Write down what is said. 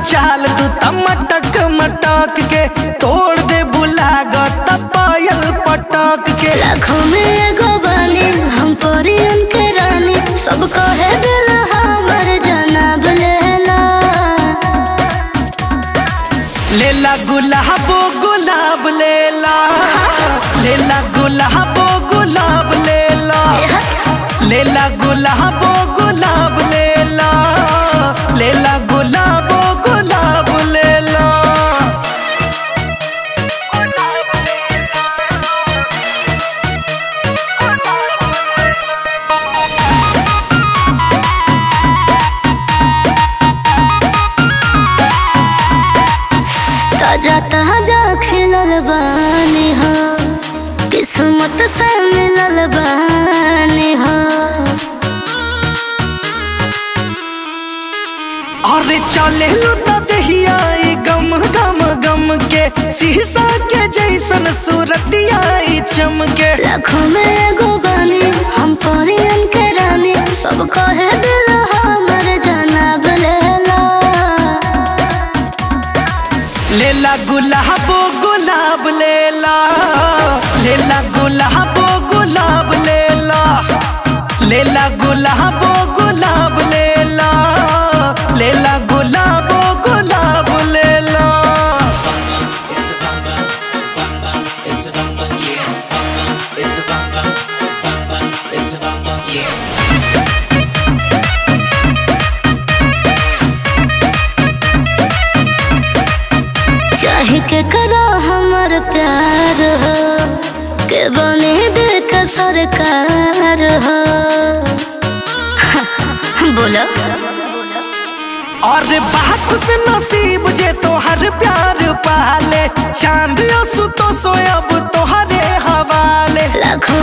चाल तू मटक मटक के तोड़ दे बुलागत पायल पटक के। लाखों में एगो बानी हम परियन के रानी, सब कहे दिल हमर जनाब लेला। लेला गुलाबो गुलाब लेला, लेला गुलाबो गुलाब लेला, लेला गुलाबो गुलाब लेला, लेला गुलाबो गुलाब लेला। ताजा ताजा खिलल बानी हो, किस्मत से मिलल बानी हो। अरे चले लुटा दहिया गम गम गम के, शीशा के जैसन सूरतिया चमके। लाखों में एगो बानी हम परियन के रानी, सब कहे दिल हमर जनाब लेला। लेला गुलाबो गुलाब लेला, लेला गुलाबो गुलाब लेला, लेला गुलाबो गुलाब लेला, लेला गुलाबो गुलाब लेला। चाहे के करो हमार प्यार हो, के बने दे का सरकार हो। बोलो और बात से नसीब जे तोहर प्यार पाले, चांद सुतो सोयब तोहरे हवाले। लाखों